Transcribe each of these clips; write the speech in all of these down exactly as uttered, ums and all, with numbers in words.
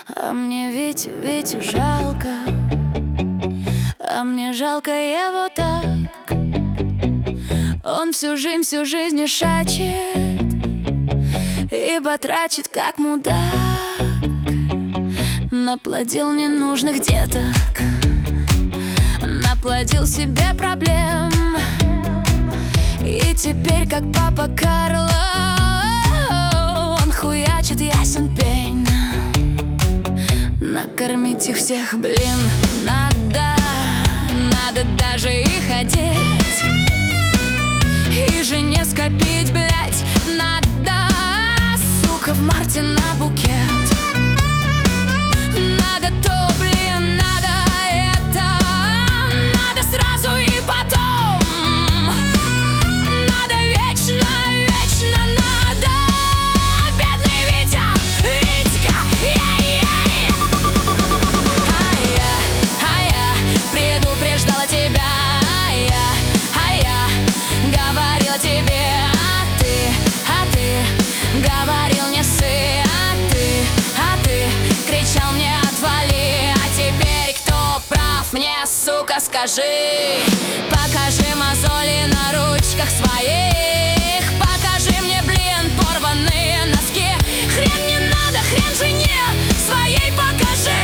А мне Витю, Витю жалко, а мне жалко его так. Он всю жизнь, всю жизнь не шачет и батрачит, как мудак. Наплодил ненужных деток, наплодил себе проблем, и теперь, как папа Карло, он хуячит, ясен пень. Накормить их всех, блин, надо, надо даже их одеть, и жене скопить, блять, надо, сука, в марте на букет. Надо то, блин, надо это, надо сразу и потом, надо вечно, вечно надо. Бедный Витя, Витька, я-я-я. А я, а я предупреждала тебя, а я, а я говорила тебе, а ты, а ты говорил не ссы, а ты, а ты кричал мне отвали. А теперь кто прав, мне, сука, скажи. Покажи мозоли на ручках своих, покажи мне, блин, порванные носки. Хрен не надо, хрен жене своей покажи.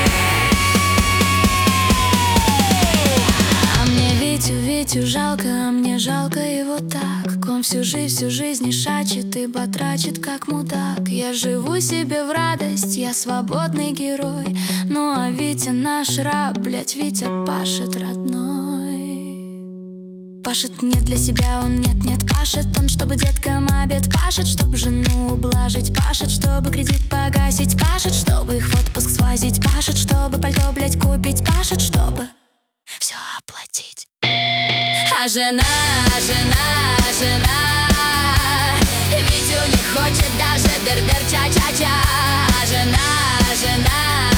А мне Витю, Витю жалко, а мне жалко его так. Он всю жизнь, всю жизнь не шачет и батрачит, как мудак. Я живу себе в радость, я свободный герой. Ну а Витя наш раб, блять, Витя пашет родной. Пашет не для себя, он нет-нет пашет. Он, чтобы деткам обед пашет, чтобы жену ублажить пашет, чтобы кредит погасить пашет, чтобы их в отпуск свозить пашет, чтобы пальто, блять, купить пашет, чтобы все оплатить. А жена, жена, жена Витю не хочет даже дыр-дыр ча-ча-ча. А жена, жена,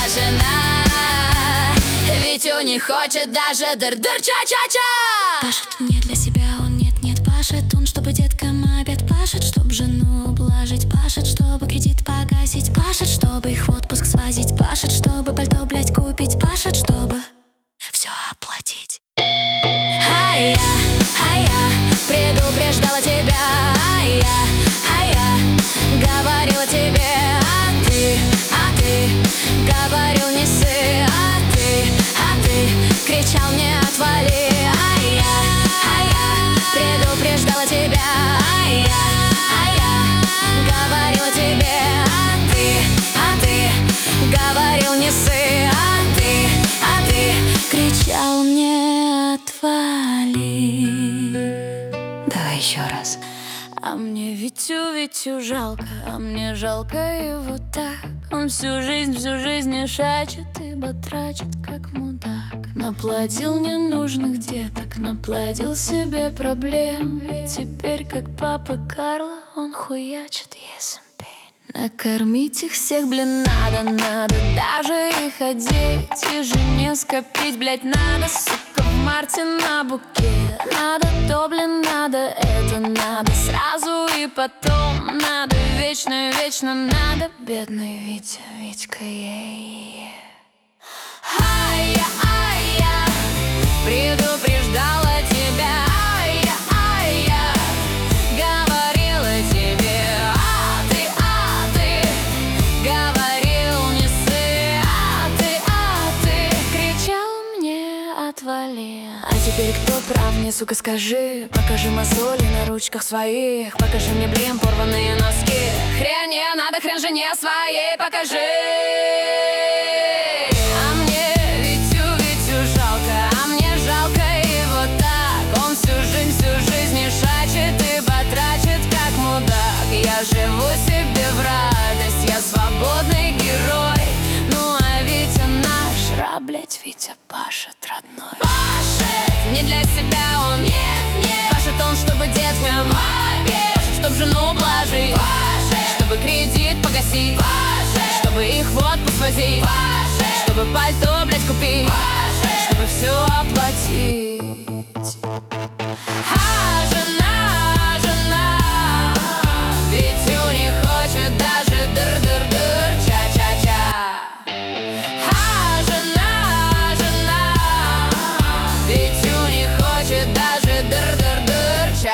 жена Витю не хочет даже дыр-дыр ча-ча-ча. Пашет не для себя, он нет-нет пашет. Он, чтобы деткам обед пашет, чтобы жену ублажить пашет, чтобы кредит погасить пашет, чтобы их в отпуск свозить пашет, чтобы пальто, блять, купить пашет, чтобы все оплатить. А я, а я предупреждала тебя, а я, а я говорила тебе, а ты, а ты говорил не ссы, а ты, а ты кричал мне отвали. А я, а я предупреждала тебя, а я, а я говорила тебе, а ты, а ты говорил не ссы, а ты, а ты кричал мне отвали. Давай еще раз. А мне Витю, Витю жалко, а мне жалко его так. Он всю жизнь, всю жизнь не шачет и батрачит, как мудак. Наплодил ненужных деток, наплодил себе проблем, и теперь, как папа Карло, он хуячит, ясен пень. Накормить их всех, блин, надо, надо даже их одеть, и жене скопить, блять, надо, сука, в марте на букет. Надо то, блин, надо это, надо сразу и потом, надо вечно, вечно надо. Бедный Витя, Витька, ей. Ай-я, ай-я предупреждала тебя, ай-я, ай-я говорила тебе, а ты, а ты говорил не ссы, а ты, а ты кричал мне отвали. А теперь кто прав, мне, сука, скажи. Покажи мозоли на ручках своих, покажи мне, блин, порванные носки. Хрен не надо, хрен жене своей покажи. А мне Витю, Витю жалко, а мне жалко его так. Он всю жизнь, всю жизнь не шачет и батрачит, как мудак. Я живу себе в радость, я свободный герой. Ну а Витя наш раб, блять, Витя пашет родной. Пашет не для себя, он нет, нет пашет он, чтобы деткам обед, чтоб жену ублажить, чтобы кредит погасить, чтобы их в отпуск возить, чтобы пальто, блять, купить, чтобы все оплатить. А жена, жена Витю не хочет даже дыр-дыр-дыр ча-ча-ча.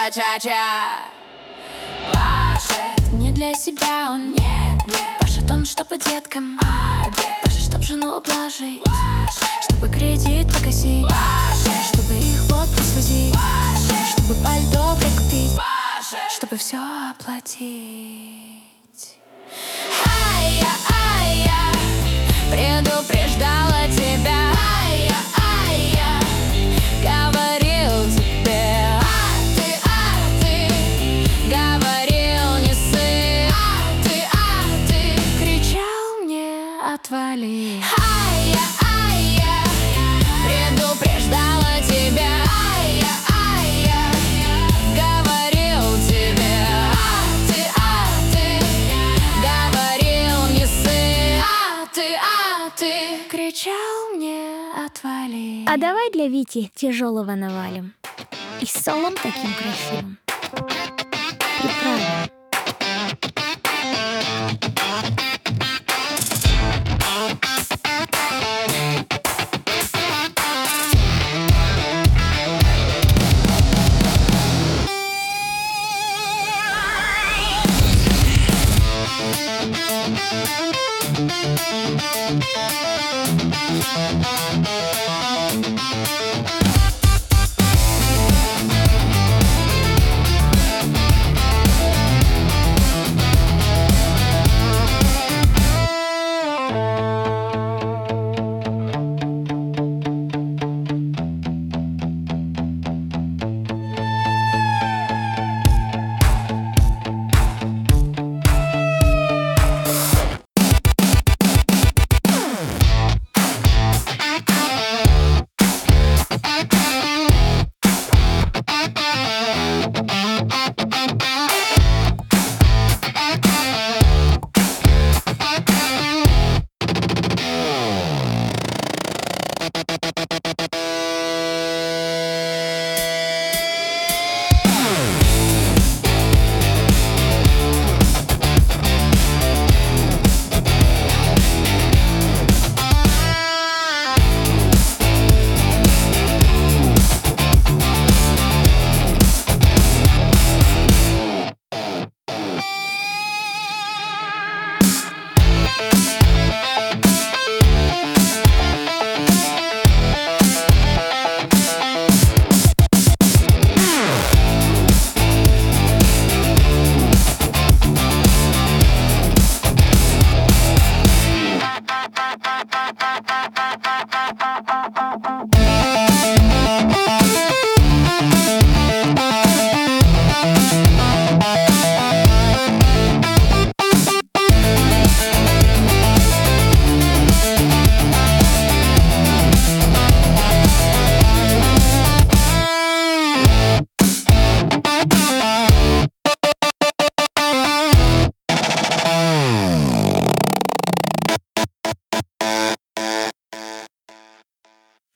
ча-ча-ча. Пашет не для себя он, нет, нет. Пашет он, чтобы деткам обед. Пашет, чтоб жену ублажить, чтобы кредит погасить, чтобы их в отпуск свозить, чтобы пальто прикупить, чтобы все оплатить. Ай-я, ай-я, предупреждала тебя. Ай-я, ай-я, говорил тебе. А ты, а ты, говорил не ссы. А ты, а ты, кричал мне отвали. Ай-я, ай-я, предупреждала тебя. Ай-я, ай-я, говорил тебе. А ты, а ты, говорил не ссы. А ты, а ты, кричал мне отвали. А давай для Вити тяжелого навалим. И с солом таким красивым. Приправим.